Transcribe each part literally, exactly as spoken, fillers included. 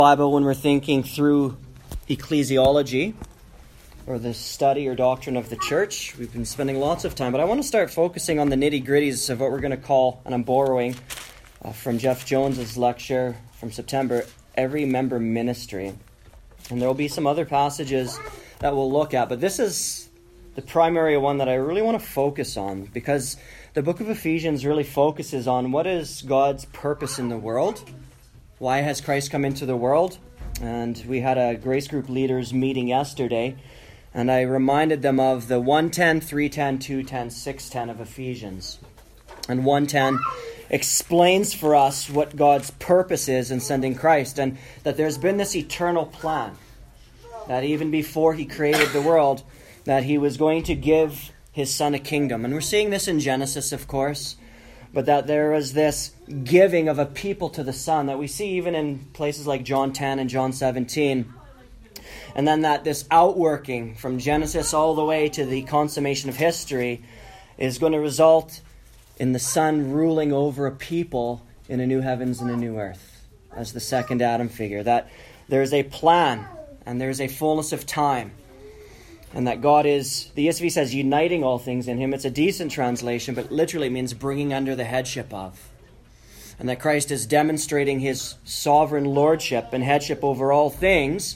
Bible when we're thinking through ecclesiology or the study or doctrine of the church. We've been spending lots of time, but I want to start focusing on the nitty-gritties of what we're going to call, and I'm borrowing uh, from Jeff Jones's lecture from September, every member ministry. And there will be some other passages that we'll look at, but this is the primary one that I really want to focus on, because the book of Ephesians really focuses on what is God's purpose in the world. Why has Christ come into the world? And we had a Grace Group leaders meeting yesterday, and I reminded them of the one ten, three ten, two ten, six ten of Ephesians. And one ten explains for us what God's purpose is in sending Christ, and that there's been this eternal plan, that even before he created the world, that he was going to give his son a kingdom. And we're seeing this in Genesis, of course, but that there is this giving of a people to the Son that we see even in places like John ten and John seventeen. And then that this outworking from Genesis all the way to the consummation of history is going to result in the Son ruling over a people in a new heavens and a new earth as the second Adam figure. That there's a plan and there's a fullness of time. And that God is, the E S V says, uniting all things in him. It's a decent translation, but literally means bringing under the headship of. And that Christ is demonstrating his sovereign lordship and headship over all things,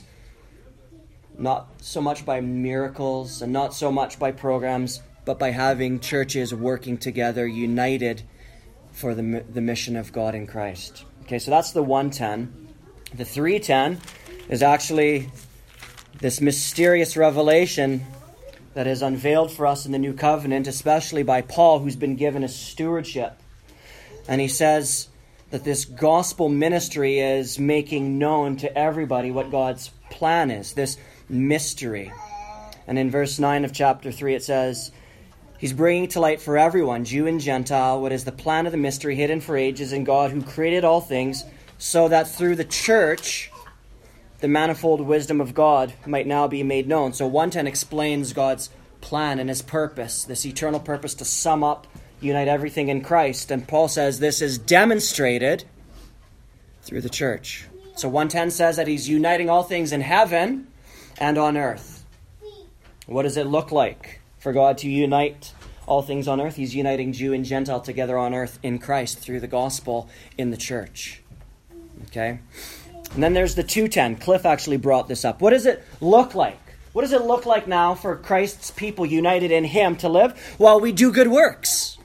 not so much by miracles and not so much by programs, but by having churches working together, united for the, the mission of God in Christ. Okay, so that's the one ten. The three ten is actually this mysterious revelation that is unveiled for us in the New Covenant, especially by Paul, who's been given a stewardship. And he says that this gospel ministry is making known to everybody what God's plan is, this mystery. And in verse nine of chapter three it says, he's bringing to light for everyone, Jew and Gentile, what is the plan of the mystery hidden for ages in God who created all things, so that through the church the manifold wisdom of God might now be made known. So one ten explains God's plan and his purpose, this eternal purpose to sum up, unite everything in Christ. And Paul says this is demonstrated through the church. So one ten says that he's uniting all things in heaven and on earth. What does it look like for God to unite all things on earth? He's uniting Jew and Gentile together on earth in Christ through the gospel in the church. Okay? And then there's the two ten. Cliff actually brought this up. What does it look like? What does it look like now for Christ's people united in him to live? Well, we do good works.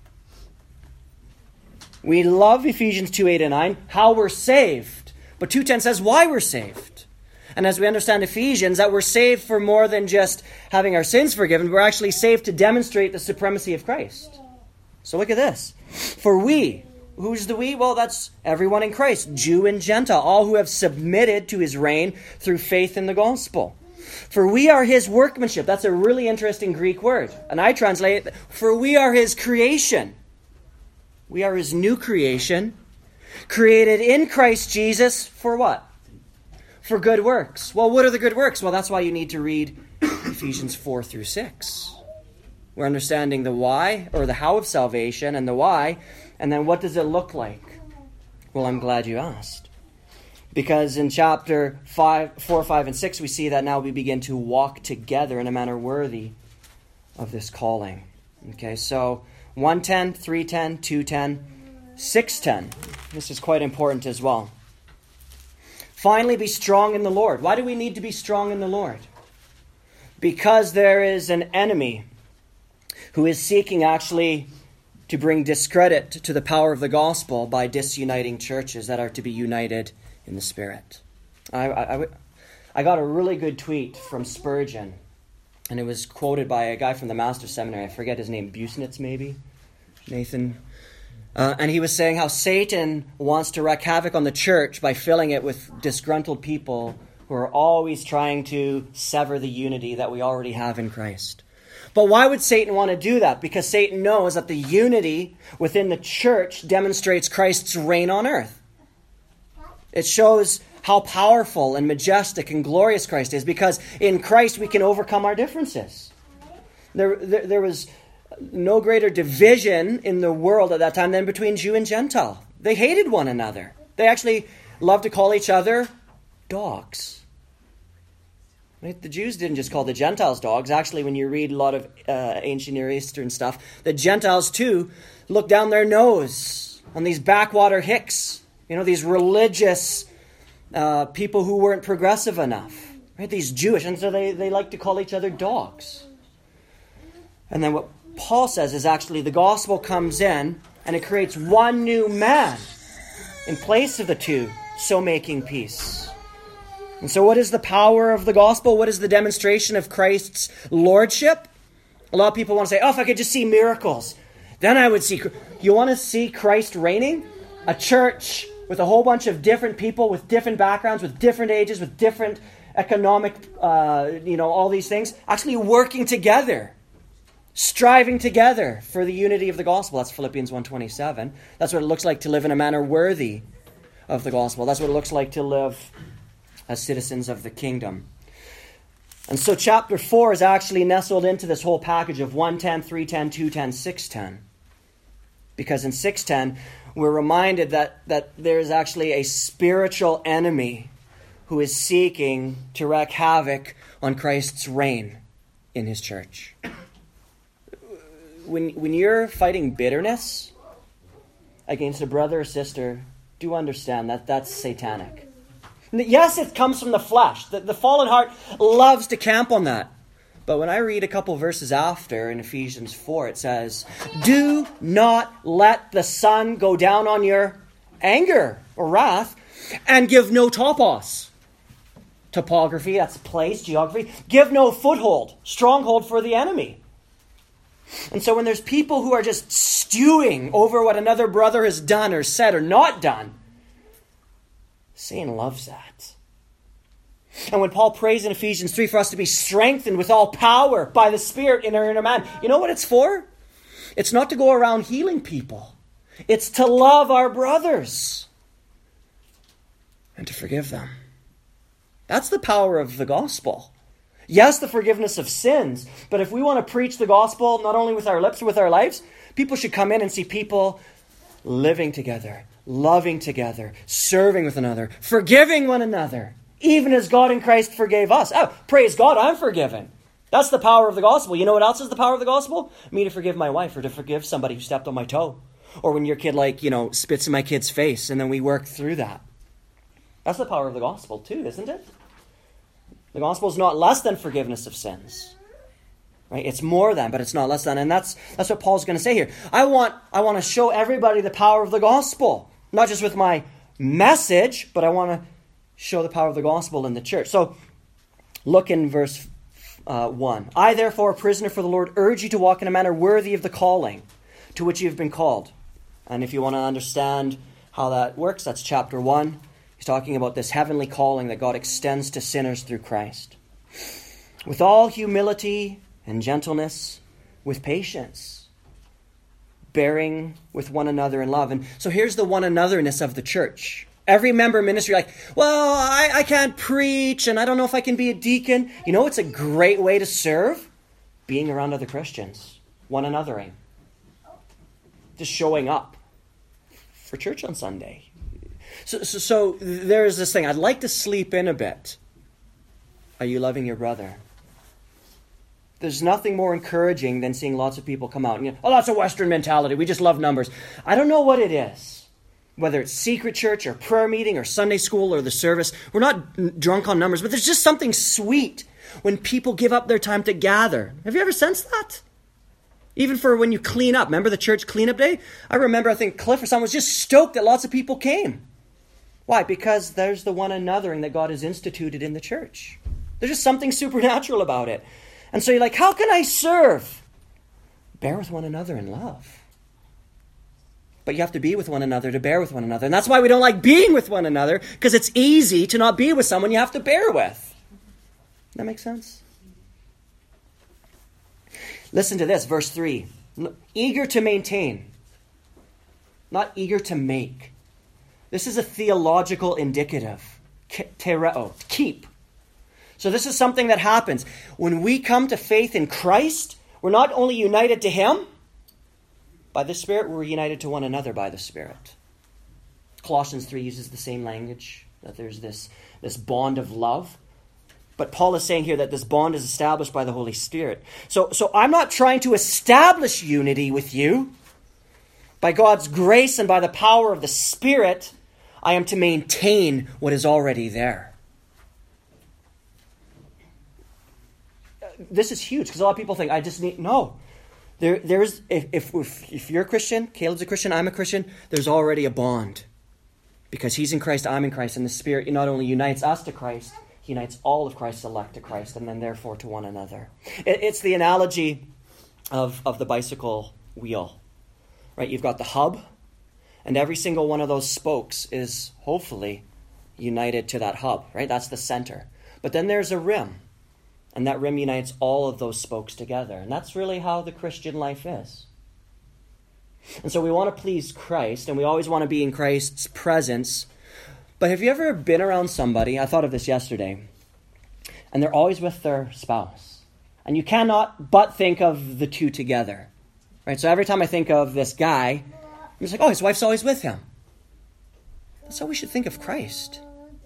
We love Ephesians two, eight, and nine, how we're saved. But two ten says why we're saved. And as we understand Ephesians, that we're saved for more than just having our sins forgiven. We're actually saved to demonstrate the supremacy of Christ. So look at this. For we... Who's the we? Well, that's everyone in Christ, Jew and Gentile, all who have submitted to his reign through faith in the gospel. For we are his workmanship. That's a really interesting Greek word. And I translate it, for we are his creation. We are his new creation, created in Christ Jesus for what? For good works. Well, what are the good works? Well, that's why you need to read Ephesians four through six. We're understanding the why, or the how of salvation, and the why. And then what does it look like? Well, I'm glad you asked. Because in chapter five, four, five, and six, we see that now we begin to walk together in a manner worthy of this calling. Okay, so one ten, three ten, two ten, six ten. This is quite important as well. Finally, be strong in the Lord. Why do we need to be strong in the Lord? Because there is an enemy who is seeking actually to bring discredit to the power of the gospel by disuniting churches that are to be united in the Spirit. I, I, I got a really good tweet from Spurgeon, and it was quoted by a guy from the Master's Seminary. I forget his name, Busenitz maybe? Nathan? Uh, and he was saying how Satan wants to wreak havoc on the church by filling it with disgruntled people who are always trying to sever the unity that we already have in Christ. But why would Satan want to do that? Because Satan knows that the unity within the church demonstrates Christ's reign on earth. It shows how powerful and majestic and glorious Christ is, because in Christ we can overcome our differences. There, there, there was no greater division in the world at that time than between Jew and Gentile. They hated one another. They actually loved to call each other dogs. Right? The Jews didn't just call the Gentiles dogs. Actually, when you read a lot of uh, ancient Near Eastern stuff, the Gentiles too look down their nose on these backwater hicks. You know, these religious uh, people who weren't progressive enough. Right? These Jewish. And so they, they like to call each other dogs. And then what Paul says is actually the gospel comes in and it creates one new man in place of the two, so making peace. And so what is the power of the gospel? What is the demonstration of Christ's lordship? A lot of people want to say, oh, if I could just see miracles, then I would see. You want to see Christ reigning? A church with a whole bunch of different people with different backgrounds, with different ages, with different economic, uh, you know, all these things, actually working together, striving together for the unity of the gospel. That's Philippians one twenty-seven. That's what it looks like to live in a manner worthy of the gospel. That's what it looks like to live as citizens of the kingdom. And so chapter four is actually nestled into this whole package of one ten, three ten, two ten, six ten. Because in six ten, we're reminded that, that there's actually a spiritual enemy who is seeking to wreak havoc on Christ's reign in his church. When, when you're fighting bitterness against a brother or sister, do understand that that's satanic. Yes, it comes from the flesh. The, the fallen heart loves to camp on that. But when I read a couple verses after in Ephesians four, it says, do not let the sun go down on your anger or wrath and give no topos. Topography, that's place, geography. Give no foothold, stronghold for the enemy. And so when there's people who are just stewing over what another brother has done or said or not done, Satan loves that. And when Paul prays in Ephesians three for us to be strengthened with all power by the Spirit in our inner man, you know what it's for? It's not to go around healing people. It's to love our brothers and to forgive them. That's the power of the gospel. Yes, the forgiveness of sins, but if we want to preach the gospel not only with our lips but with our lives, people should come in and see people living together, loving together, serving with another, forgiving one another, even as God in Christ forgave us. Oh, praise God, I'm forgiven. That's the power of the gospel. You know what else is the power of the gospel? Me to forgive my wife or to forgive somebody who stepped on my toe. Or when your kid, like, you know, spits in my kid's face and then we work through that. That's the power of the gospel too, isn't it? The gospel is not less than forgiveness of sins. Right? It's more than, but it's not less than. And that's that's what Paul's going to say here. I want, I want to show everybody the power of the gospel. Not just with my message, but I want to show the power of the gospel in the church. So look in verse uh, one. I, therefore, a prisoner for the Lord, urge you to walk in a manner worthy of the calling to which you have been called. And if you want to understand how that works, that's chapter one. He's talking about this heavenly calling that God extends to sinners through Christ. With all humility and gentleness, with patience, bearing with one another in love. And so here's the one anotherness of the church. Every member ministry, like, well, I, I can't preach, and I don't know if I can be a deacon. You know, it's a great way to serve? Being around other Christians, one anothering. Just showing up for church on Sunday. So, so, so there's this thing. I'd like to sleep in a bit. Are you loving your brother? There's nothing more encouraging than seeing lots of people come out and, you know, oh, that's a Western mentality. We just love numbers. I don't know what it is. Whether it's secret church or prayer meeting or Sunday school or the service. We're not drunk on numbers, but there's just something sweet when people give up their time to gather. Have you ever sensed that? Even for when you clean up. Remember the church cleanup day? I remember, I think Cliff or someone was just stoked that lots of people came. Why? Because there's the one anothering that God has instituted in the church. There's just something supernatural about it. And so you're like, how can I serve? Bear with one another in love. But you have to be with one another to bear with one another. And that's why we don't like being with one another, because it's easy to not be with someone you have to bear with. That makes sense? Listen to this, verse three. Eager to maintain, not eager to make. This is a theological indicative. Tereo, keep. So this is something that happens. When we come to faith in Christ, we're not only united to Him by the Spirit, we're united to one another by the Spirit. Colossians three uses the same language that there's this, this bond of love. But Paul is saying here that this bond is established by the Holy Spirit. So, so I'm not trying to establish unity with you. By God's grace and by the power of the Spirit, I am to maintain what is already there. This is huge because a lot of people think, I just need... No. There, there's if, if, if you're a Christian, Caleb's a Christian, I'm a Christian, there's already a bond. Because he's in Christ, I'm in Christ, and the Spirit not only unites us to Christ, he unites all of Christ's elect to Christ, and then therefore to one another. It, it's the analogy of, of the bicycle wheel. Right? You've got the hub, and every single one of those spokes is hopefully united to that hub. Right? That's the center. But then there's a rim. And that rim unites all of those spokes together. And that's really how the Christian life is. And so we want to please Christ, and we always want to be in Christ's presence. But have you ever been around somebody, I thought of this yesterday, and they're always with their spouse. And you cannot but think of the two together. Right? So every time I think of this guy, I'm just like, oh, his wife's always with him. That's how we should think of Christ.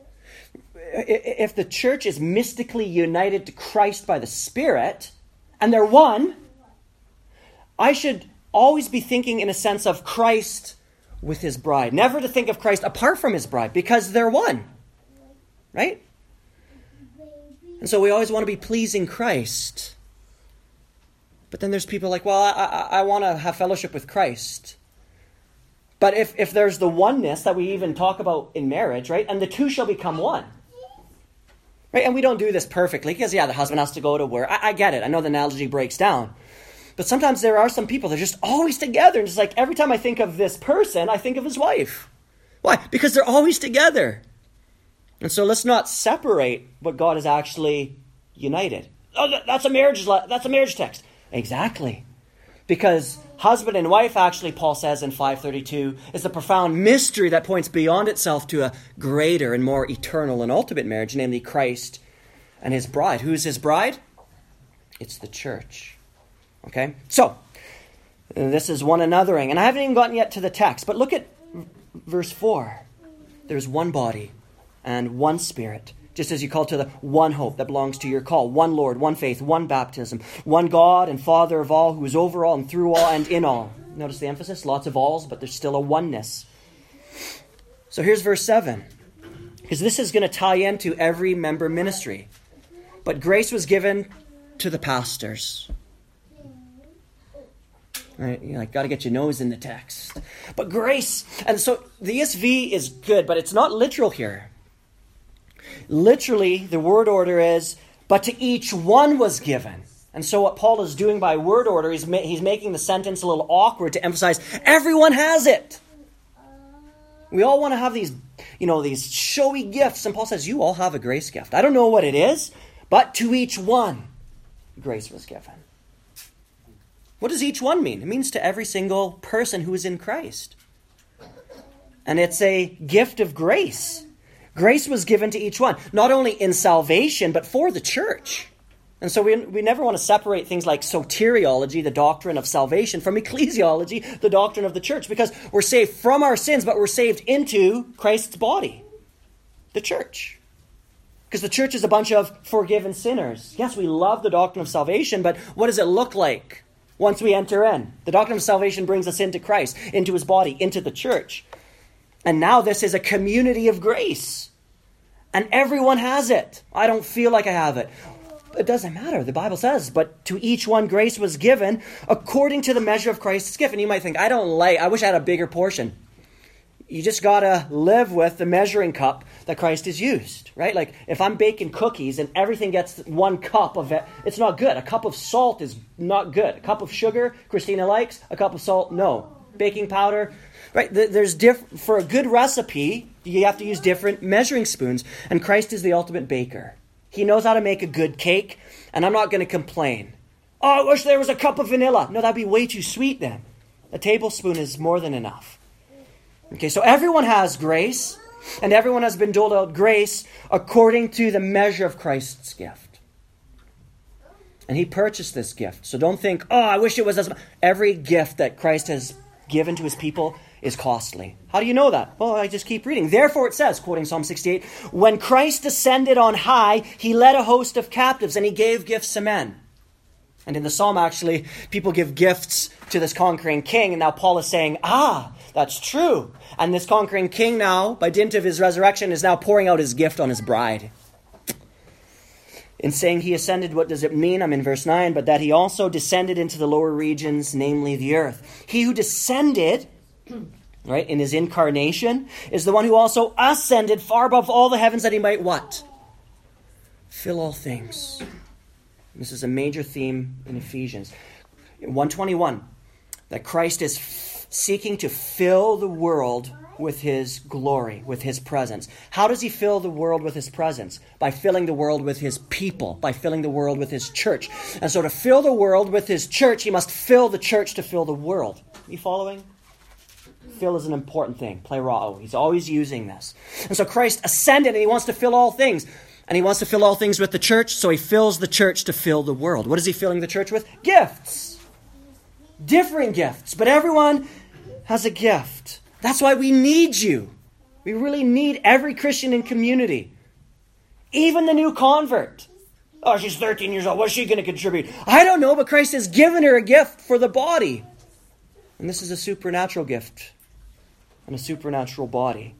If the church is mystically united to Christ by the Spirit, and they're one, I should always be thinking in a sense of Christ with his bride. Never to think of Christ apart from his bride, because they're one. Right? And so we always want to be pleasing Christ. But then there's people like, well, I, I, I want to have fellowship with Christ. But if, if there's the oneness that we even talk about in marriage, right? And the two shall become one. Right? And we don't do this perfectly because, yeah, the husband has to go to work. I, I get it. I know the analogy breaks down. But sometimes there are some people that are just always together. And it's like every time I think of this person, I think of his wife. Why? Because they're always together. And so let's not separate what God has actually united. Oh, that's a marriage, that's a marriage text. Exactly. Because husband and wife, actually, Paul says in five thirty-two, is the profound mystery that points beyond itself to a greater and more eternal and ultimate marriage, namely Christ and his bride. Who's his bride? It's the church. Okay? So, this is one anothering. And I haven't even gotten yet to the text, but look at verse four. There's one body and one Spirit, just as you call to the one hope that belongs to your call, one Lord, one faith, one baptism, one God and Father of all, who is over all and through all and in all. Notice the emphasis, lots of alls, but there's still a oneness. So here's verse seven, because this is going to tie into every member ministry. But grace was given to the pastors. Right? You like, got to get your nose in the text. But grace, and so the E S V is good, but it's not literal here. Literally, the word order is, but to each one was given. And so what Paul is doing by word order, he's, ma- he's making the sentence a little awkward to emphasize, everyone has it. We all want to have these, you know, these showy gifts. And Paul says, you all have a grace gift. I don't know what it is, but to each one, grace was given. What does each one mean? It means to every single person who is in Christ. And it's a gift of grace. Grace was given to each one, not only in salvation, but for the church. And so we, we never want to separate things like soteriology, the doctrine of salvation, from ecclesiology, the doctrine of the church, because we're saved from our sins, but we're saved into Christ's body, the church. Because the church is a bunch of forgiven sinners. Yes, we love the doctrine of salvation, but what does it look like once we enter in? The doctrine of salvation brings us into Christ, into his body, into the church. And now this is a community of grace. And everyone has it. I don't feel like I have it. It doesn't matter. The Bible says, but to each one grace was given according to the measure of Christ's gift. And you might think, I don't like, I wish I had a bigger portion. You just got to live with the measuring cup that Christ has used, right? Like if I'm baking cookies and everything gets one cup of it, it's not good. A cup of salt is not good. A cup of sugar, Christina likes. A cup of salt, no. Baking powder, right? There's diff- for a good recipe, you have to use different measuring spoons. And Christ is the ultimate baker. He knows how to make a good cake, and I'm not going to complain. Oh, I wish there was a cup of vanilla. No, that'd be way too sweet then. A tablespoon is more than enough. Okay, so everyone has grace, and everyone has been doled out grace according to the measure of Christ's gift. And he purchased this gift. So don't think, oh, I wish it was as much. Every gift that Christ has given to his people is costly. How do you know that? Well, I just keep reading. Therefore it says, quoting Psalm sixty-eight, when Christ ascended on high, he led a host of captives and he gave gifts to men. And in the psalm, actually, people give gifts to this conquering king. And now Paul is saying, ah, that's true. And this conquering king now, by dint of his resurrection, is now pouring out his gift on his bride. In saying he ascended, what does it mean? I'm in verse nine. But that he also descended into the lower regions, namely the earth. He who descended, right, in his incarnation, is the one who also ascended far above all the heavens that he might what? Fill all things. This is a major theme in Ephesians. In one twenty-one, that Christ is f- seeking to fill the world with his glory, with his presence. How does he fill the world with his presence? By filling the world with his people, by filling the world with his church. And so to fill the world with his church, he must fill the church to fill the world. Are you following? Fill is an important thing. Plerao. He's always using this. And so Christ ascended and he wants to fill all things. And he wants to fill all things with the church, so he fills the church to fill the world. What is he filling the church with? Gifts. Different gifts. But everyone has a gift. That's why we need you. We really need every Christian in community. Even the new convert. Oh, she's thirteen years old. What's she going to contribute? I don't know, but Christ has given her a gift for the body. And this is a supernatural gift. And a supernatural body.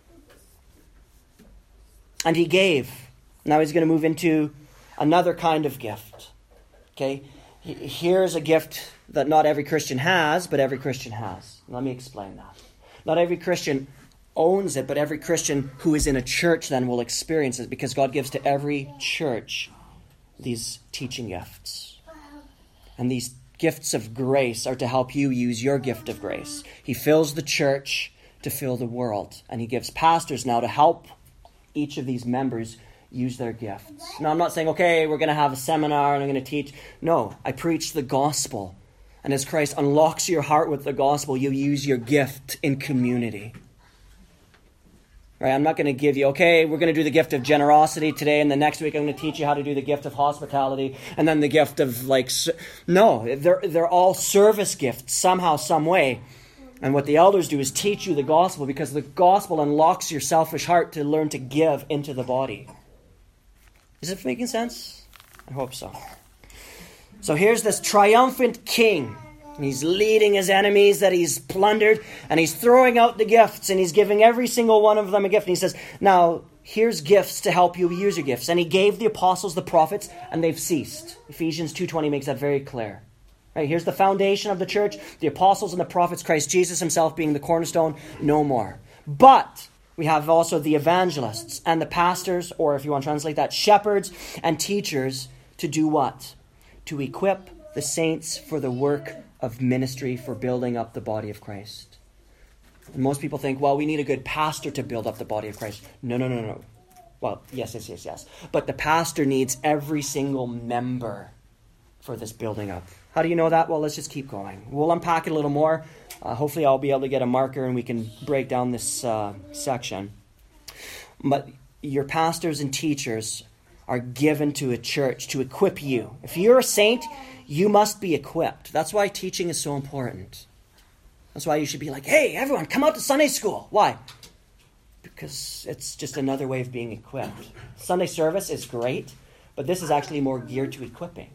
And he gave. Now he's going to move into another kind of gift. Okay? Here's a gift that not every Christian has, but every Christian has. Let me explain that. Not every Christian owns it, but every Christian who is in a church then will experience it, because God gives to every church these teaching gifts. And these gifts of grace are to help you use your gift of grace. He fills the church to fill the world. And he gives pastors now to help each of these members use their gifts. Now, I'm not saying, okay, we're going to have a seminar and I'm going to teach. No, I preach the gospel. And as Christ unlocks your heart with the gospel, you use your gift in community. Right? I'm not going to give you, okay, we're going to do the gift of generosity today, and the next week I'm going to teach you how to do the gift of hospitality, and then the gift of like, no, they're, they're all service gifts somehow, some way. And what the elders do is teach you the gospel, because the gospel unlocks your selfish heart to learn to give into the body. Is it making sense? I hope so. So here's this triumphant king. And he's leading his enemies that he's plundered, and he's throwing out the gifts, and he's giving every single one of them a gift. And he says, now, here's gifts to help you use your gifts. And he gave the apostles the prophets, and they've ceased. Ephesians two twenty makes that very clear. Right, here's the foundation of the church, the apostles and the prophets, Christ Jesus himself being the cornerstone, no more. But we have also the evangelists and the pastors, or if you want to translate that, shepherds and teachers, to do what? To equip the saints for the work of ministry, for building up the body of Christ. And most people think, well, we need a good pastor to build up the body of Christ. No, no, no, no. Well, yes, yes, yes, yes. But the pastor needs every single member for this building up. How do you know that? Well, let's just keep going. We'll unpack it a little more. Uh, hopefully I'll be able to get a marker and we can break down this uh, section. But your pastors and teachers are given to a church to equip you. If you're a saint, you must be equipped. That's why teaching is so important. That's why you should be like, hey, everyone, come out to Sunday school. Why? Because it's just another way of being equipped. Sunday service is great, but this is actually more geared to equipping.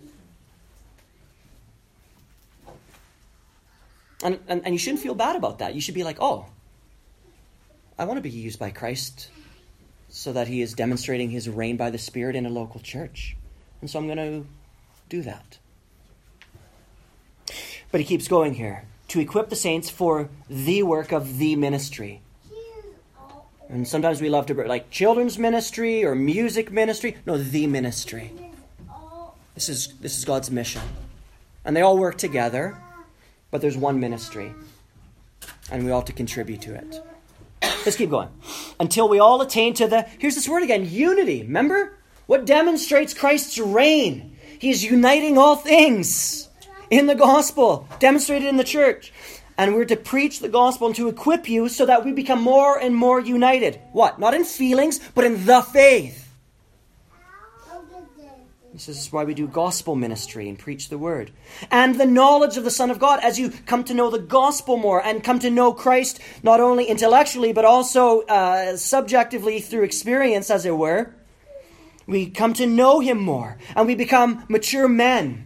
And, and, and you shouldn't feel bad about that. You should be like, oh, I want to be used by Christ so that he is demonstrating his reign by the Spirit in a local church. And so I'm going to do that. But he keeps going here. To equip the saints for the work of the ministry. And sometimes we love to like children's ministry or music ministry. No, the ministry. This is this is God's mission. And they all work together, but there's one ministry. And we all have to contribute to it. Let's keep going. Until we all attain to the, here's this word again, unity. Remember? What demonstrates Christ's reign? He is uniting all things in the gospel, demonstrated in the church. And we're to preach the gospel and to equip you so that we become more and more united. What? Not in feelings, but in the faith. This is why we do gospel ministry and preach the word. And the knowledge of the Son of God, as you come to know the gospel more and come to know Christ not only intellectually but also uh, subjectively through experience, as it were. We come to know him more and we become mature men.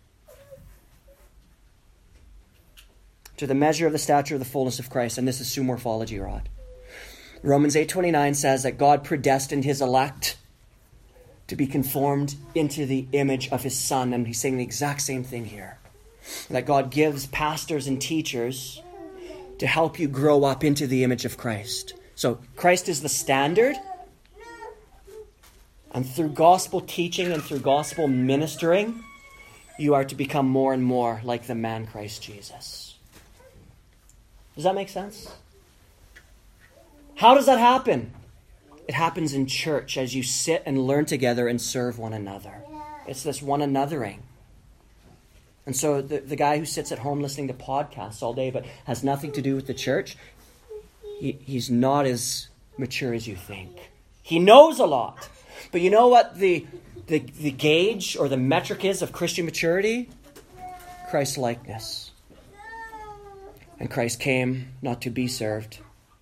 To the measure of the stature of the fullness of Christ. And this is suemorphology, Rod. Romans eight twenty-nine says that God predestined his elect to be conformed into the image of his Son. And he's saying the exact same thing here. That God gives pastors and teachers to help you grow up into the image of Christ. So Christ is the standard. And through gospel teaching and through gospel ministering, you are to become more and more like the man Christ Jesus. Does that make sense? How does that happen? It happens in church as you sit and learn together and serve one another. It's this one anothering. And so the, the guy who sits at home listening to podcasts all day but has nothing to do with the church, he, he's not as mature as you think. He knows a lot. But you know what the, the, the gauge or the metric is of Christian maturity? Christ-likeness. And Christ came not to be served,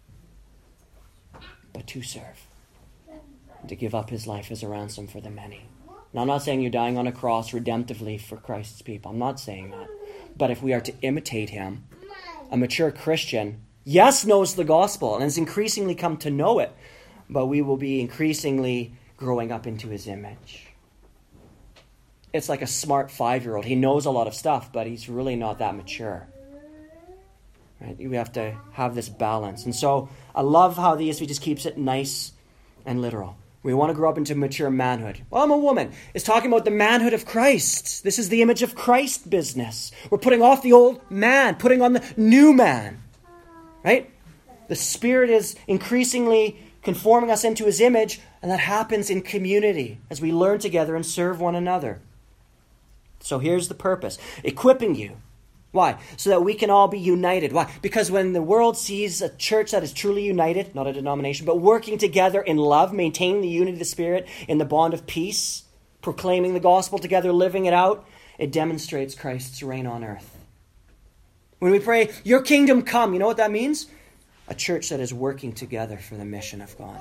but to serve. And to give up his life as a ransom for the many. Now, I'm not saying you're dying on a cross redemptively for Christ's people. I'm not saying that. But if we are to imitate him, a mature Christian, yes, knows the gospel and has increasingly come to know it, but we will be increasingly growing up into his image. It's like a smart five-year-old. He knows a lot of stuff, but he's really not that mature. Right? We have to have this balance. And so I love how the E S V just keeps it nice and literal. We want to grow up into mature manhood. Well, I'm a woman. It's talking about the manhood of Christ. This is the image of Christ business. We're putting off the old man, putting on the new man. Right? The Spirit is increasingly conforming us into his image, and that happens in community as we learn together and serve one another. So here's the purpose. Equipping you. Why? So that we can all be united. Why? Because when the world sees a church that is truly united, not a denomination, but working together in love, maintaining the unity of the Spirit in the bond of peace, proclaiming the gospel together, living it out, it demonstrates Christ's reign on earth. When we pray, your kingdom come, you know what that means? A church that is working together for the mission of God.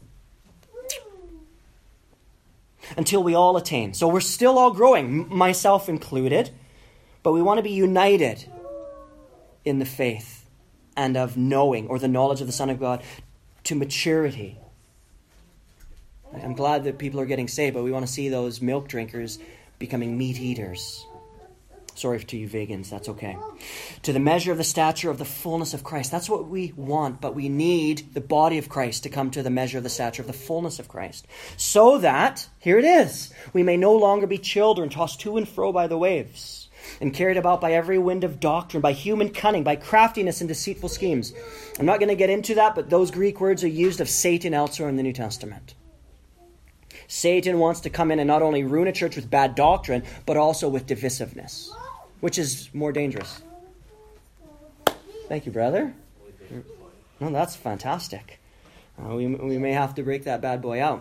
Until we all attain. So we're still all growing, myself included. But we want to be united in the faith and of knowing or the knowledge of the Son of God to maturity. I'm glad that people are getting saved, but we want to see those milk drinkers becoming meat eaters. Sorry to you vegans, that's okay. To the measure of the stature of the fullness of Christ. That's what we want, but we need the body of Christ to come to the measure of the stature of the fullness of Christ. So that, here it is, we may no longer be children tossed to and fro by the waves and carried about by every wind of doctrine, by human cunning, by craftiness and deceitful schemes. I'm not going to get into that, but those Greek words are used of Satan elsewhere in the New Testament. Satan wants to come in and not only ruin a church with bad doctrine, but also with divisiveness. Which is more dangerous? Thank you, brother. No, that's fantastic. Uh, we, we may have to break that bad boy out.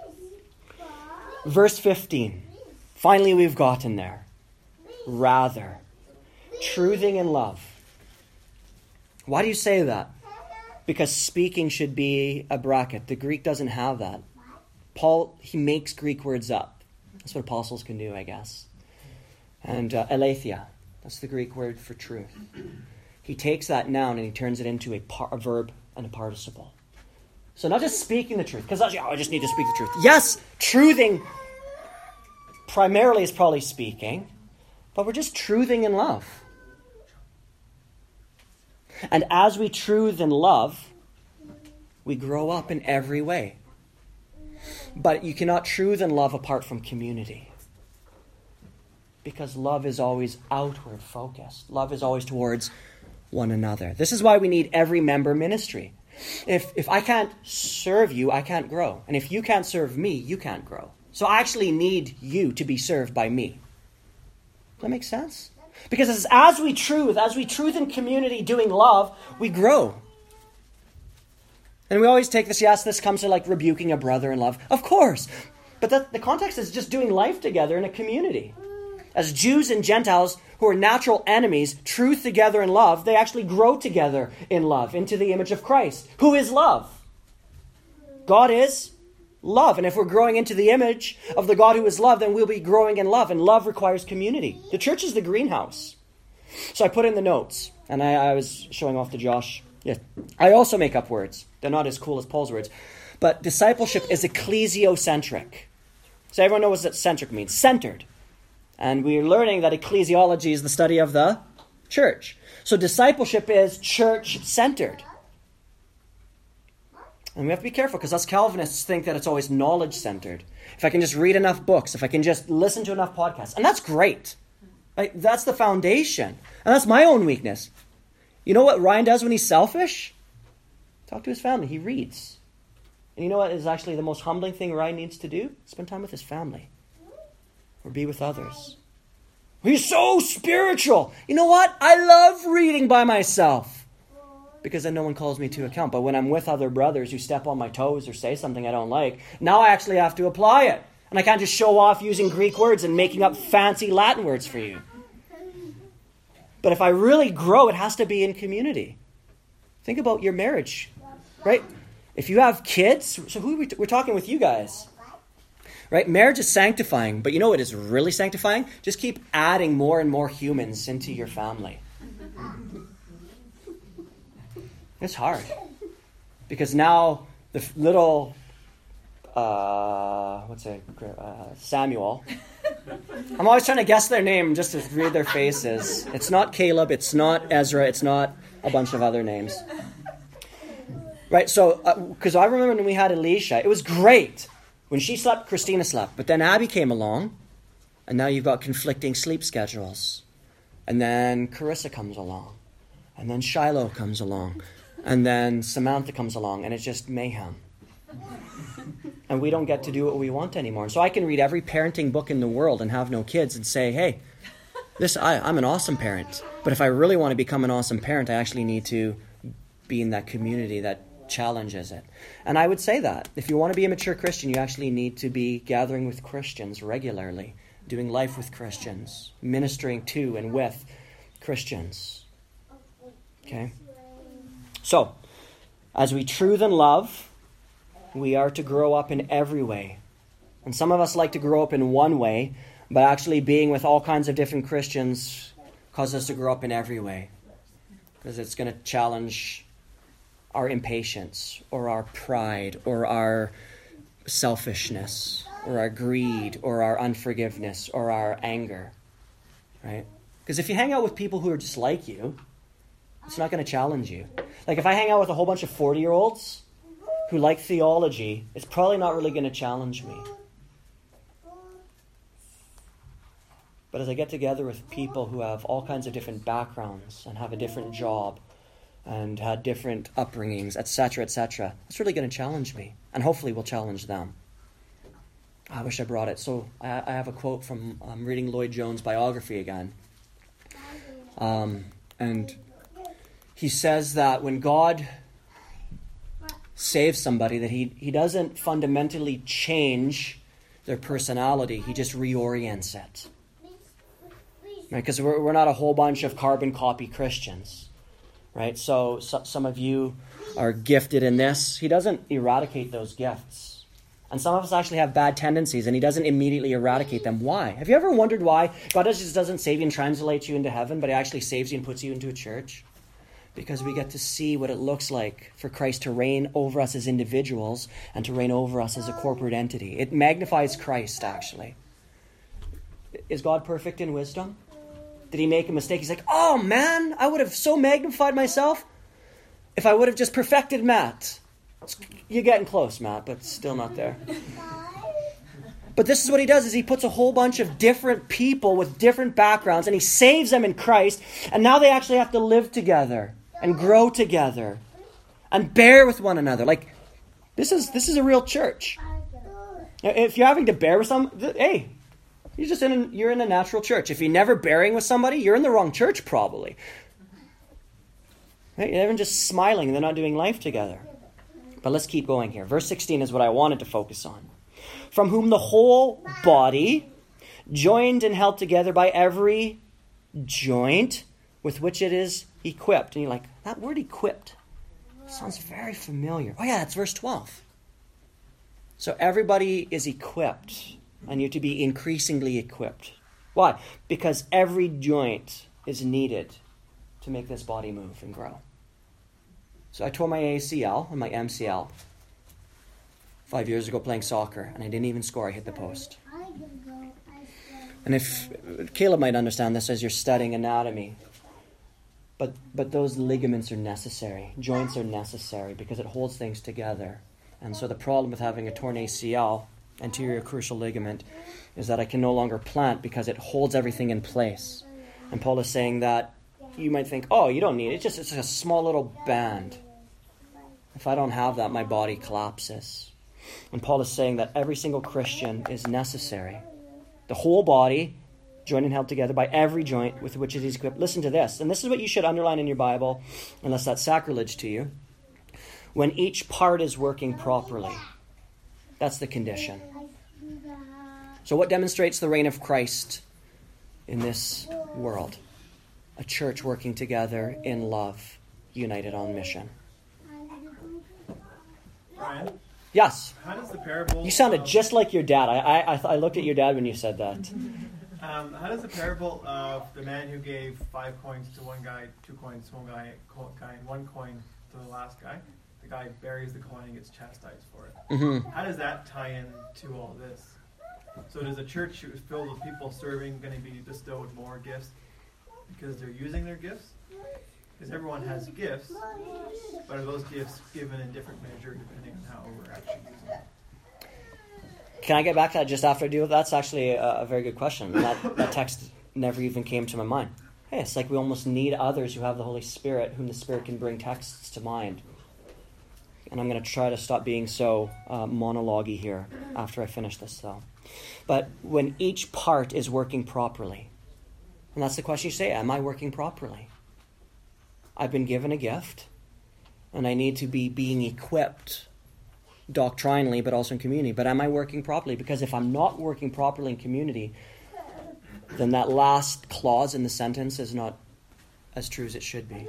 Verse fifteen. Finally, we've gotten there. Rather, truthing in love. Why do you say that? Because speaking should be a bracket. The Greek doesn't have that. Paul, he makes Greek words up. That's what apostles can do, I guess. And uh, aletheia, that's the Greek word for truth. He takes that noun and he turns it into a, par- a verb and a participle. So not just speaking the truth, because oh, I just need to speak the truth. Yes, truthing primarily is probably speaking, but we're just truthing in love. And as we truth in love, we grow up in every way. But you cannot truth in love apart from community. Because love is always outward focused. Love is always towards one another. This is why we need every member ministry. If if I can't serve you, I can't grow. And if you can't serve me, you can't grow. So I actually need you to be served by me. Does that make sense? Because as, as we truth, as we truth in community doing love, we grow. And we always take this, yes, this comes to like rebuking a brother in love. Of course. But that, the context is just doing life together in a community. As Jews and Gentiles who are natural enemies, truth together in love, they actually grow together in love into the image of Christ, who is love. God is love. And if we're growing into the image of the God who is love, then we'll be growing in love. And love requires community. The church is the greenhouse. So I put in the notes, and I, I was showing off to Josh. Yeah, I also make up words. They're not as cool as Paul's words. But discipleship is ecclesiocentric. So everyone knows what centric means. Centered. And we're learning that ecclesiology is the study of the church. So discipleship is church-centered. And we have to be careful because us Calvinists think that it's always knowledge-centered. If I can just read enough books, if I can just listen to enough podcasts. And that's great. Right? That's the foundation. And that's my own weakness. You know what Ryan does when he's selfish? Talk to his family. He reads. And you know what is actually the most humbling thing Ryan needs to do? Spend time with his family. Or be with others. He's so spiritual. You know what? I love reading by myself. Because then no one calls me to account. But when I'm with other brothers who step on my toes or say something I don't like, now I actually have to apply it. And I can't just show off using Greek words and making up fancy Latin words for you. But if I really grow, it has to be in community. Think about your marriage, right? If you have kids, so who are we t- we're talking with you guys, right? Marriage is sanctifying, but you know what is really sanctifying? Just keep adding more and more humans into your family. It's hard because now the f- little uh, what's it, uh, Samuel. I'm always trying to guess their name just to read their faces. It's not Caleb. It's not Ezra. It's not a bunch of other names. Right, so, because uh, I remember when we had Alicia, it was great. When she slept, Christina slept. But then Abby came along, and now you've got conflicting sleep schedules. And then Carissa comes along. And then Shiloh comes along. And then Samantha comes along, and it's just mayhem. And we don't get to do what we want anymore. And so I can read every parenting book in the world and have no kids and say, hey, this I, I'm an awesome parent. But if I really want to become an awesome parent, I actually need to be in that community that challenges it. And I would say that. If you want to be a mature Christian, you actually need to be gathering with Christians regularly, doing life with Christians, ministering to and with Christians. Okay? So, as we truth and love, we are to grow up in every way. And some of us like to grow up in one way, but actually being with all kinds of different Christians causes us to grow up in every way. Because it's going to challenge our impatience, or our pride, or our selfishness, or our greed, or our unforgiveness, or our anger. Right? Because if you hang out with people who are just like you, it's not going to challenge you. Like if I hang out with a whole bunch of forty-year-olds who like theology, it's probably not really going to challenge me. But as I get together with people who have all kinds of different backgrounds and have a different job and had different upbringings, et cetera, et cetera, it's really going to challenge me, and hopefully will challenge them. I wish I brought it. So I, I have a quote from, I'm reading Lloyd Jones' biography again. Um, and he says that when God saves somebody, that he, he doesn't fundamentally change their personality. He just reorients it. Right? Because we're, we're not a whole bunch of carbon copy Christians. Right? So, so some of you are gifted in this. He doesn't eradicate those gifts. And some of us actually have bad tendencies, and he doesn't immediately eradicate them. Why? Have you ever wondered why God just doesn't save you and translate you into heaven, but he actually saves you and puts you into a church? Because we get to see what it looks like for Christ to reign over us as individuals and to reign over us as a corporate entity. It magnifies Christ, actually. Is God perfect in wisdom? Did he make a mistake? He's like, oh man, I would have so magnified myself if I would have just perfected Matt. You're getting close, Matt, but still not there. But this is what he does, is he puts a whole bunch of different people with different backgrounds, and he saves them in Christ, and now they actually have to live together and grow together and bear with one another. Like, this is this is a real church. If you're having to bear with some, hey, you're just in a, you're in a natural church. If you're never bearing with somebody, you're in the wrong church probably. Right? Everyone's just smiling. They're not doing life together. But let's keep going here. Verse sixteen is what I wanted to focus on. from whom the whole body, joined and held together by every joint with which it is equipped. And you're like, that word equipped sounds very familiar. Oh yeah, that's verse twelve. So everybody is equipped, and you're to be increasingly equipped. Why? Because every joint is needed to make this body move and grow. So I tore my A C L and my M C L five years ago playing soccer, and I didn't even score. I hit the post. And if Caleb might understand this as you're studying anatomy, but but those ligaments are necessary. Joints are necessary because it holds things together. And so the problem with having a torn A C L, anterior crucial ligament, is that I can no longer plant because it holds everything in place. And Paul is saying that you might think, oh, you don't need it. It's just it's a small little band. If I don't have that, my body collapses. And Paul is saying that every single Christian is necessary. The whole body, joined and held together by every joint with which it is equipped. Listen to this. And this is what you should underline in your Bible, unless that's sacrilege to you. When each part is working properly. That's the condition. So what demonstrates the reign of Christ in this world? A church working together in love, united on mission. Brian? Yes? How does the parable... You sounded of, just like your dad. I, I, I looked at your dad when you said that. Um, how does the parable of the man who gave five coins to one guy, two coins to one guy, guy and one coin to the last guy, the guy buries the coin and gets chastised for it. Mm-hmm. How does that tie in to all this? So does a church who is filled with people serving going to be bestowed more gifts because they're using their gifts? Because everyone has gifts, but are those gifts given in different measure depending on how we're actually using them? Can I get back to that just after I do it? That's actually a, a very good question. That, that text never even came to my mind. Hey, it's like we almost need others who have the Holy Spirit, whom the Spirit can bring texts to mind. And I'm going to try to stop being so uh, monologue-y here after I finish this, though. But when each part is working properly, and that's the question you say, am I working properly? I've been given a gift, and I need to be being equipped doctrinally, but also in community. But am I working properly? Because if I'm not working properly in community, then that last clause in the sentence is not as true as it should be.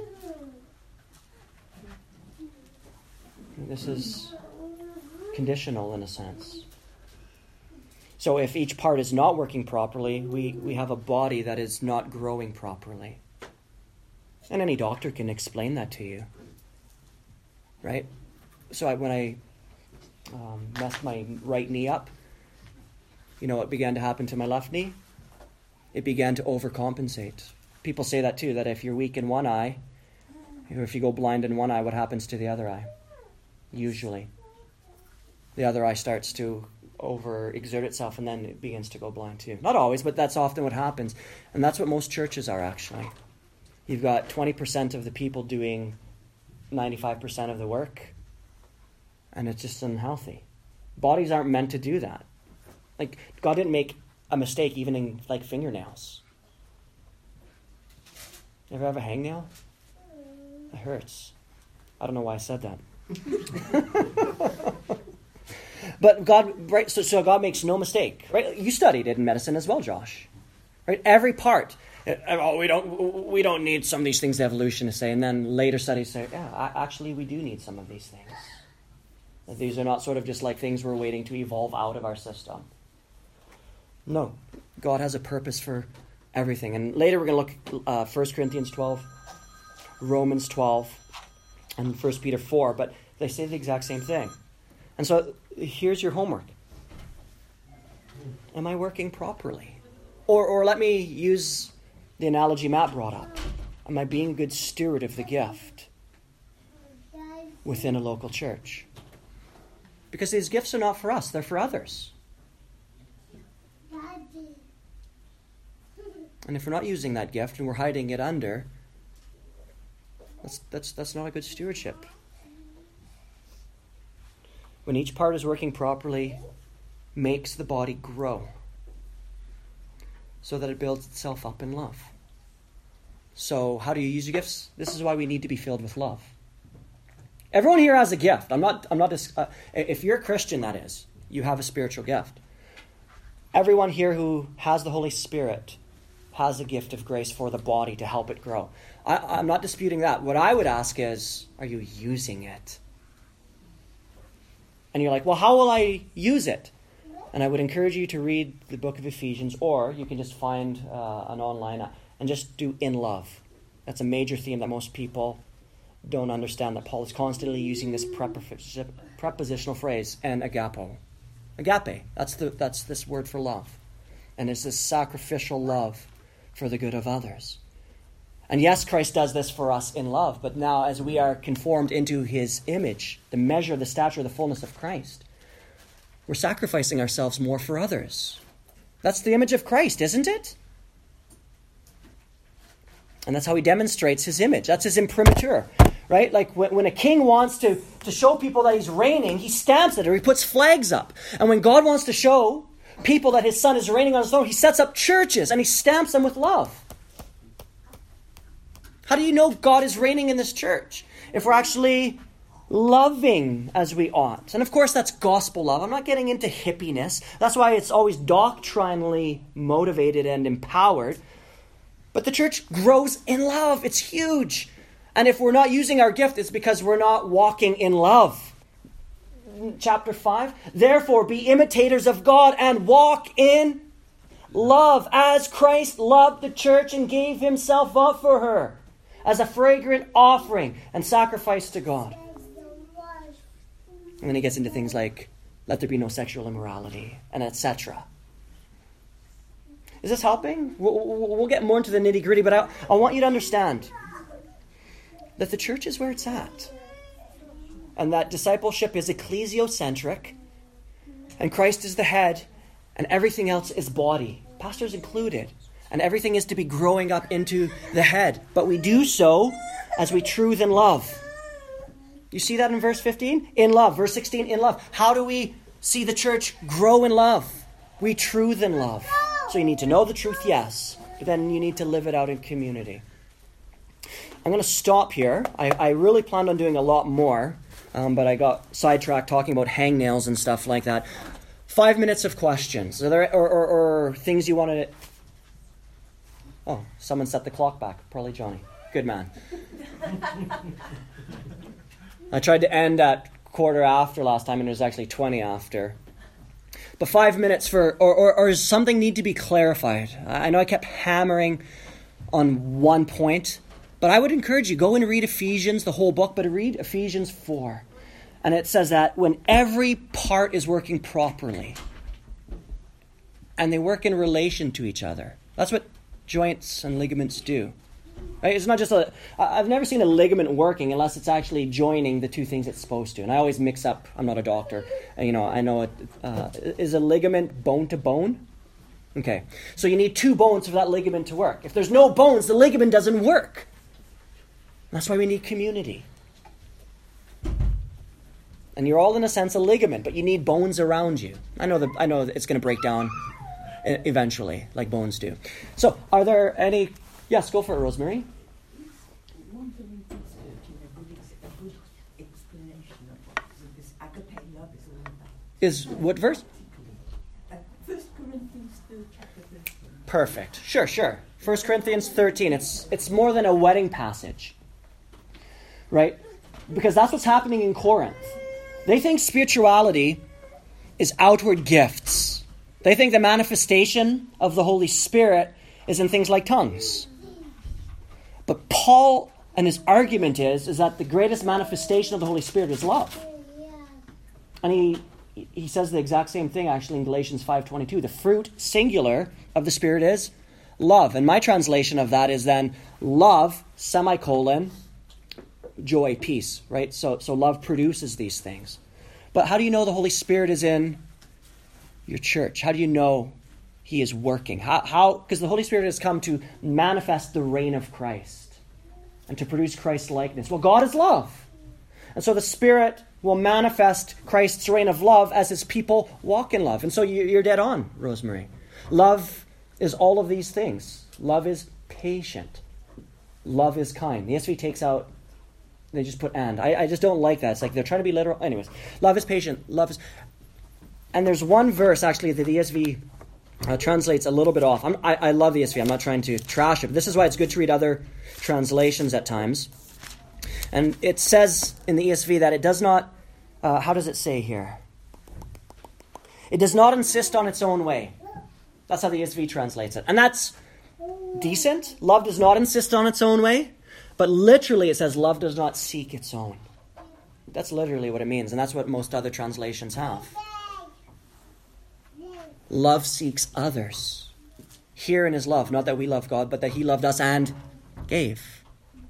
This is conditional in a sense. So if each part is not working properly, we, we have a body that is not growing properly. And any doctor can explain that to you. Right? So I, when I um, messed my right knee up, you know what began to happen to my left knee? It began to overcompensate. People say that too, that if you're weak in one eye, or if you go blind in one eye, what happens to the other eye? Usually. The other eye starts to overexert itself and then it begins to go blind too. Not always, but that's often what happens. And that's what most churches are actually. You've got twenty percent of the people doing ninety-five percent of the work, and it's just unhealthy. Bodies aren't meant to do that. Like, God didn't make a mistake even in, like, fingernails. You ever have a hangnail? It hurts. I don't know why I said that. But God, right? So, so God makes no mistake, right? You studied it in medicine as well, Josh, right? Every part. Oh, we don't we don't need some of these things, the evolutionists say, and then later studies say, yeah, actually we do need some of these things. These are not sort of just like things we're waiting to evolve out of our system. No, God has a purpose for everything. And later we're going to look at uh, First Corinthians twelve, Romans twelve, and First Peter four, but they say the exact same thing. And so here's your homework. Am I working properly? Or, or let me use the analogy Matt brought up. Am I being a good steward of the gift within a local church? Because these gifts are not for us, they're for others. And if we're not using that gift and we're hiding it under, that's that's that's not a good stewardship. When each part is working properly, makes the body grow so that it builds itself up in love. So how do you use your gifts? This is why we need to be filled with love. Everyone here has a gift. I'm not. I'm not. Uh, if you're a Christian, that is, you have a spiritual gift. Everyone here who has the Holy Spirit has a gift of grace for the body to help it grow. I, I'm not disputing that. What I would ask is, are you using it? And you're like, well, how will I use it? And I would encourage you to read the book of Ephesians, or you can just find uh, an online and just do in love. That's a major theme that most people don't understand, that Paul is constantly using this preposi- prepositional phrase, and agapo. Agape, that's the that's this word for love. And it's this sacrificial love for the good of others. And yes, Christ does this for us in love, but now as we are conformed into his image, the measure, the stature, the fullness of Christ, we're sacrificing ourselves more for others. That's the image of Christ, isn't it? And that's how he demonstrates his image. That's his imprimatur, right? Like when, when a king wants to, to show people that he's reigning, he stamps it or he puts flags up. And when God wants to show people that his son is reigning on his throne, he sets up churches and he stamps them with love. How do you know God is reigning in this church? If we're actually loving as we ought. And of course, that's gospel love. I'm not getting into hippiness. That's why it's always doctrinally motivated and empowered. But the church grows in love. It's huge. And if we're not using our gift, it's because we're not walking in love. Chapter five, therefore be imitators of God and walk in love as Christ loved the church and gave himself up for her as a fragrant offering and sacrifice to God. And then he gets into things like, let there be no sexual immorality, and et cetera. Is this helping? We'll, we'll get more into the nitty-gritty, but I, I want you to understand that the church is where it's at. And that discipleship is ecclesiocentric, and Christ is the head, and everything else is body, pastors included. And everything is to be growing up into the head. But we do so as we truth in love. You see that in verse fifteen? In love. Verse sixteen, in love. How do we see the church grow in love? We truth in love. So you need to know the truth, yes. But then you need to live it out in community. I'm going to stop here. I, I really planned on doing a lot more. Um, but I got sidetracked talking about hangnails and stuff like that. Five minutes of questions. Are there, or, or, or things you want to... Oh, someone set the clock back. Probably Johnny. Good man. I tried to end at quarter after last time, and it was actually twenty after. But five minutes for, or, or, or does something need to be clarified? I know I kept hammering on one point, but I would encourage you, go and read Ephesians, the whole book, but read Ephesians four. And it says that when every part is working properly, and they work in relation to each other. That's what joints and ligaments do. Right? It's not just a... I've never seen a ligament working unless it's actually joining the two things it's supposed to. And I always mix up... I'm not a doctor. You know, I know it... Uh, is a ligament bone to bone? Okay. So you need two bones for that ligament to work. If there's no bones, the ligament doesn't work. That's why we need community. And you're all, in a sense, a ligament, but you need bones around you. I know that. I know that it's going to break down eventually, like bones do. So, are there any... Yes, go for it, Rosemary. Is what verse? First Corinthians third chapter thirteen. Perfect. Sure, sure. First Corinthians thirteen. It's it's more than a wedding passage. Right? Because that's what's happening in Corinth. They think spirituality is outward gifts. They think the manifestation of the Holy Spirit is in things like tongues. But Paul, and his argument is, is that the greatest manifestation of the Holy Spirit is love. And he he says the exact same thing actually in Galatians five twenty-two. The fruit, singular, of the Spirit is love. And my translation of that is then love, semicolon, joy, peace, right? So, so love produces these things. But how do you know the Holy Spirit is in your church? How do you know he is working? How? How? Because the Holy Spirit has come to manifest the reign of Christ and to produce Christ's likeness. Well, God is love. And so the Spirit will manifest Christ's reign of love as his people walk in love. And so you're dead on, Rosemary. Love is all of these things. Love is patient. Love is kind. The S V takes out, they just put and. I, I just don't like that. It's like they're trying to be literal. Anyways, love is patient. Love is... And there's one verse, actually, that the E S V uh, translates a little bit off. I'm, I, I love the E S V. I'm not trying to trash it. But this is why it's good to read other translations at times. And it says in the E S V that it does not, uh, how does it say here? It does not insist on its own way. That's how the E S V translates it. And that's decent. Love does not insist on its own way. But literally it says love does not seek its own. That's literally what it means. And that's what most other translations have. Love seeks others. Herein is love. Not that we love God, but that he loved us and gave.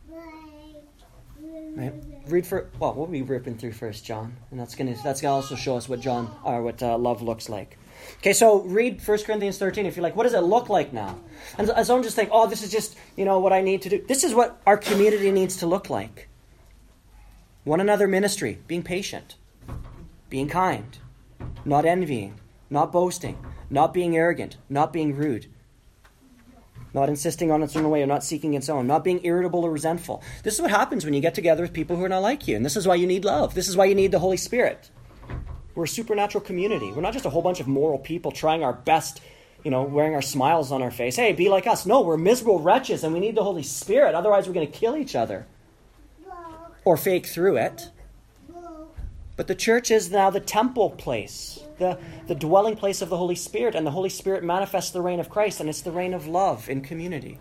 Right? Read for, well, we'll be ripping through First John. And that's going to that's gonna also show us what John, or what uh, love looks like. Okay, so read First Corinthians thirteen if you're like, what does it look like now? And I don't just think, oh, this is just, you know, what I need to do. This is what our community needs to look like. One another ministry, being patient, being kind, not envying, not boasting, not being arrogant, not being rude, not insisting on its own way or not seeking its own, not being irritable or resentful. This is what happens when you get together with people who are not like you. And this is why you need love. This is why you need the Holy Spirit. We're a supernatural community. We're not just a whole bunch of moral people trying our best, you know, wearing our smiles on our face. Hey, be like us. No, we're miserable wretches and we need the Holy Spirit. Otherwise, we're going to kill each other or fake through it. But the church is now the temple place, the, the dwelling place of the Holy Spirit. And the Holy Spirit manifests the reign of Christ, and it's the reign of love in community.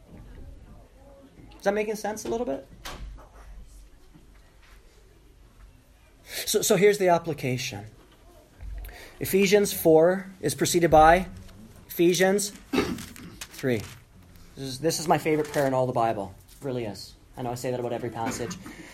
Is that making sense a little bit? So, so here's the application. Ephesians four is preceded by Ephesians three. This is, this is my favorite prayer in all the Bible. It really is. I know I say that about every passage.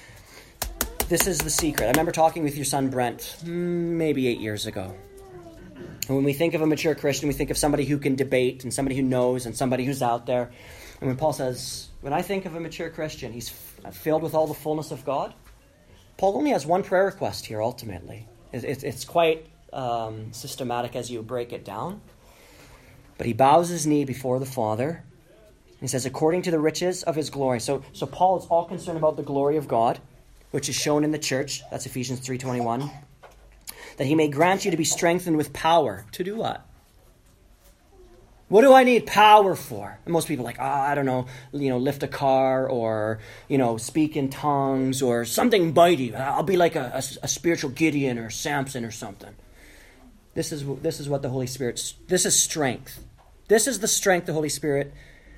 This is the secret. I remember talking with your son Brent maybe eight years ago. And when we think of a mature Christian, we think of somebody who can debate and somebody who knows and somebody who's out there. And when Paul says, when I think of a mature Christian, he's filled with all the fullness of God. Paul only has one prayer request here, ultimately. It's quite um, systematic as you break it down. But he bows his knee before the Father. He says, according to the riches of his glory. So, so Paul is all concerned about the glory of God, which is shown in the church. That's Ephesians three twenty-one. That he may grant you to be strengthened with power. To do what? What do I need power for? And most people are like, oh, I don't know, you know, lift a car or, you know, speak in tongues or something mighty. I'll be like a, a, a spiritual Gideon or Samson or something. This is this is what the Holy Spirit, this is strength. This is the strength the Holy Spirit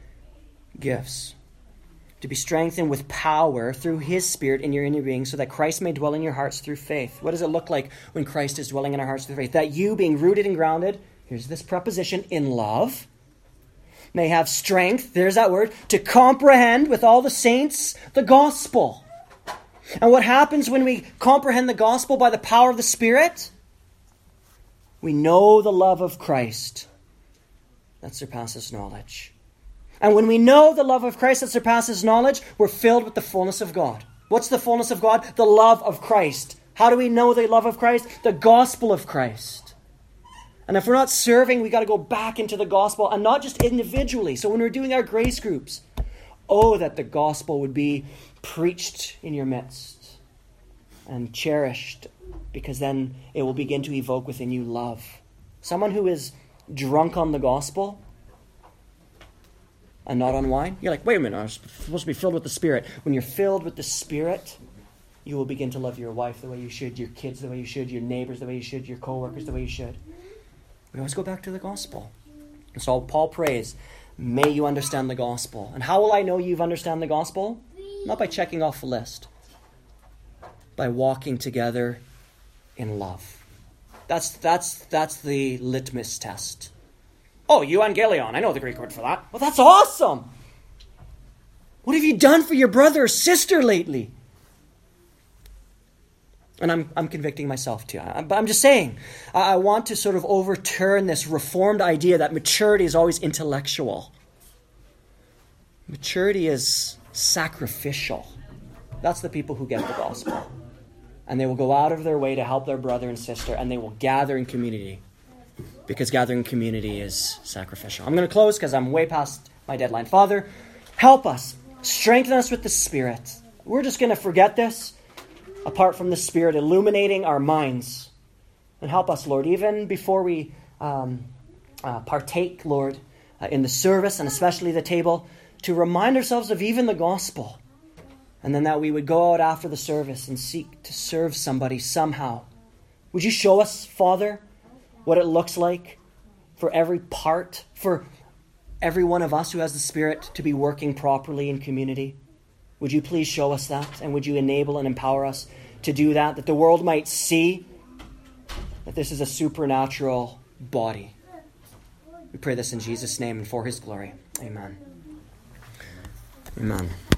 gives. To be strengthened with power through his Spirit in your inner being so that Christ may dwell in your hearts through faith. What does it look like when Christ is dwelling in our hearts through faith? That you, being rooted and grounded, here's this preposition, in love, may have strength, there's that word, to comprehend with all the saints the gospel. And what happens when we comprehend the gospel by the power of the Spirit? We know the love of Christ that surpasses knowledge. And when we know the love of Christ that surpasses knowledge, we're filled with the fullness of God. What's the fullness of God? The love of Christ. How do we know the love of Christ? The gospel of Christ. And if we're not serving, we got to go back into the gospel, and not just individually. So when we're doing our grace groups, oh, that the gospel would be preached in your midst and cherished, because then it will begin to evoke within you love. Someone who is drunk on the gospel and not on wine, you're like, wait a minute, I'm supposed to be filled with the Spirit. When you're filled with the Spirit, you will begin to love your wife the way you should, your kids the way you should, your neighbors the way you should, your co-workers the way you should. We always go back to the gospel. And so Paul prays, may you understand the gospel. And how will I know you've understand the gospel? Not by checking off the list. By walking together in love. That's that's that's the litmus test. Oh, euangelion. I know the Greek word for that. Well, that's awesome. What have you done for your brother or sister lately? And I'm I'm convicting myself too. But I'm just saying, I want to sort of overturn this reformed idea that maturity is always intellectual. Maturity is sacrificial. That's the people who get the gospel. And they will go out of their way to help their brother and sister, and they will gather in community. Because gathering in community is sacrificial. I'm going to close because I'm way past my deadline. Father, help us. Strengthen us with the Spirit. We're just going to forget this apart from the Spirit illuminating our minds And help us, Lord, even before we um, uh, partake, Lord, uh, in the service and especially the table, to remind ourselves of even the gospel. And then that we would go out after the service and seek to serve somebody somehow. Would you show us, Father, what it looks like for every part, for every one of us who has the Spirit to be working properly in community? Would you please show us that? And would you enable and empower us to do that, that the world might see that this is a supernatural body? We pray this in Jesus' name and for his glory. Amen. Amen.